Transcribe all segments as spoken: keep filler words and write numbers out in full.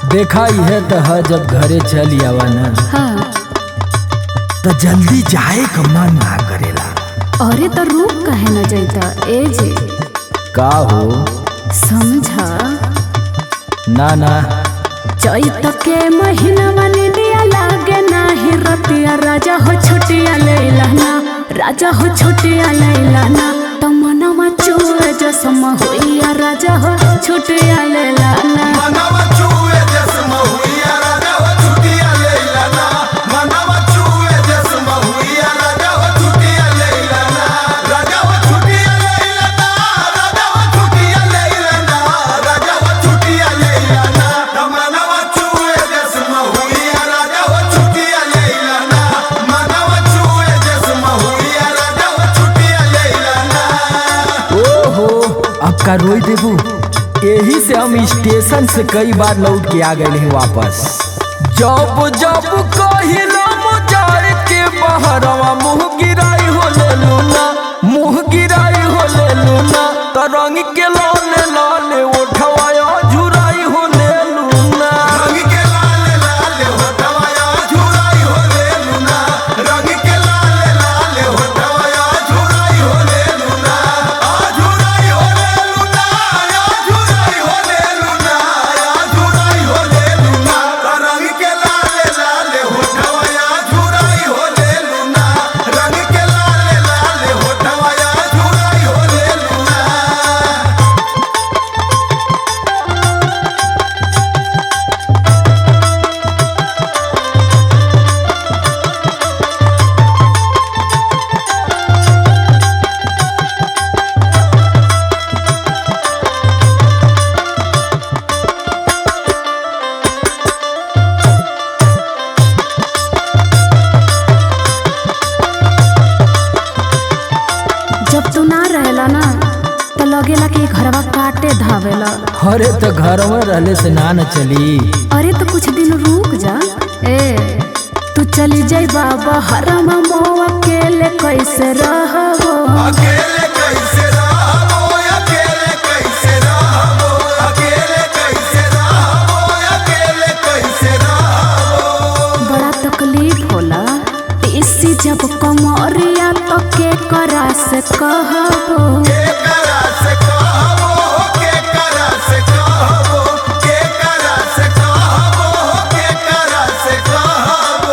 देखा है तो है जब घरे चल आवा ना हाँ तो जल्दी जाए का मन ना करेला। अरे तो रुक कहे न जाता ए जे का हो समझा ना ना चैत के महीना मन दिया लागे नाही रतिया राजा हो छुटिया लैला ना राजा हो छुटिया लैला ना तमनमा चुए जसम होइया राजा हो छुटिया लैला ना मनवा चुए जसम होइया राजा हो छुटिया लैला ना मनवा चुए जसम होइया राजा हो छुटिया लैला ना राजा हो छुटिया लैला ना राजा हो छुटिया लैला ना राजा हो छुटिया लैला ना मनवा चुए जसम होइया राजा हो छुटिया लैला ना मनवा चुए जसम होइया राजा हो छुटिया लैला ना। ओहो अब का रोई देबू। यही से हम स्टेशन से कई बार लौट के आ गए हैं वापस। जब जब कहिला मुजार के बहरवा मुँह गिराई हो ले लूना मुँह गिराई हो ले लूना तरंग के लाले लाले उठवाया झुराई हो ले लूना रंग के लाले लाले होठवाया झुराई हो ले लूना रंग के लाले लाले होठवाया झुराई हो ले लूना आ झुराई हो ले लूना आ झुराई हो ले लूना आ झुराई हो ले लूना रंग के लाले लाले होठवाया झुराई हो ले लूना रंग के लाले लाले होठवाया झुराई हो ले लूना। जब तू ना रहेला ना तो लगेला कि घरवा काटे धावेला। अरे तो घर में रहले से ना न चली। अरे तो कुछ दिन रुक जा ए तू चली जाई बाबा हरमा मोआ अकेले कैसे रहबो अकेले कैसे रहबो अकेले कैसे रहबो अकेले कैसे रहबो अकेले कैसे रहबो। बड़ा तकलीफ होला इसी जब कमरिया तो के करा से कहबो के करा से कहबो के करा से कहबो के करा से कहबो के करा से कहबो।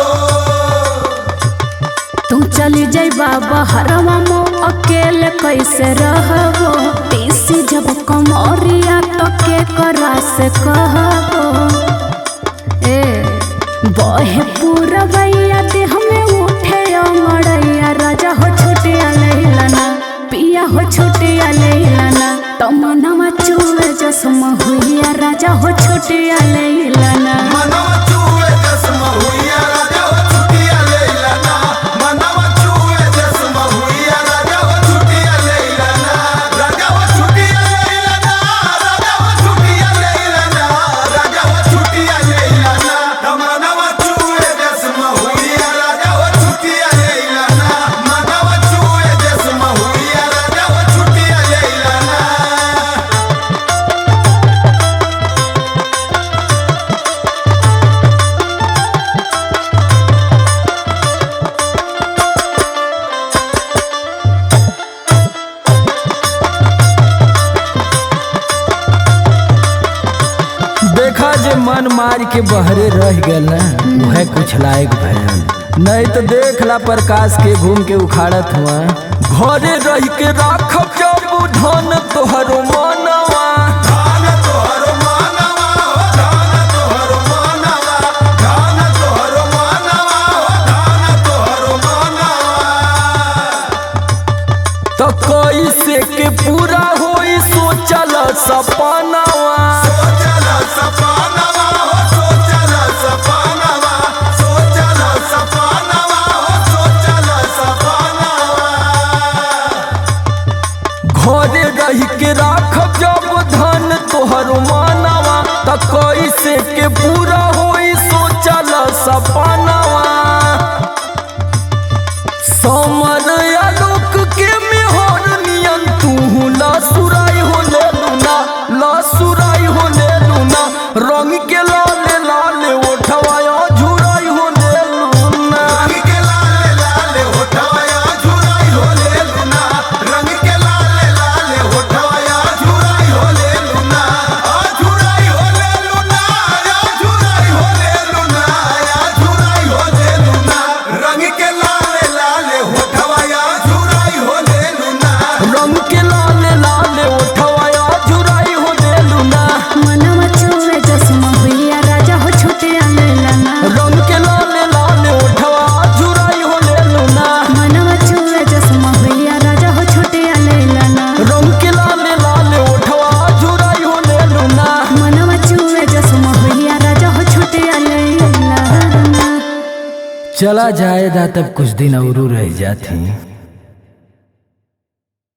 तू चली जाई बाबा हरमा मो अकेले कैसे रहबो इसी जब कमरिया तो के करा से कहबो ए बहे पूरा भैया दे हमें उठे अमड़ैया राजा हो छुटिया लैला ना पिया हो छुटिया लैला ना तमनमा चुए जसम हुइया राजा हो छुटिया लैला ना मनवा चुए जसम होइया राजा हो छुटिया लैला ना मनवा चुए जसम होइया राजा हो छुटिया लैला ना राजा हो छुटिया लैला ना राजा हो छुटिया लैला ना राजा हो छुटिया लैला ना मनवा चुए जसम होइया राजा हो छुटिया लैला ना मनवा चुए जसम होइया राजा हो छुटिया लैला ना। देखा जे मन मार के बहरे रह गए ना वह कुछ लायक भैन नहीं तो देख ला प्रकाश के घूम के उखाड़त हुआ घरे रह के राखब जब धन तोहरो मनवा धान तोहरो मानवा हो धान तोहरो मानवा धान तोहरो मानवा हो धान तोहरो मानवा। तो कैसे के पूरा होई सोचल सपनावा सोचल सपनावा हो सोचल सपनावा सोचल सपनावा हो सोचल सपनावा। घरे रह के राखब जब धन तोहरो मनवा तो कैसे के पूरा होई सोचल सपनावा समर आलोक के मेहर नियन तू लसुराई हो ले लूना लसुराई हो ले लूना रंग के लाले चला जाएगा तब कुछ दिन और रह जाती।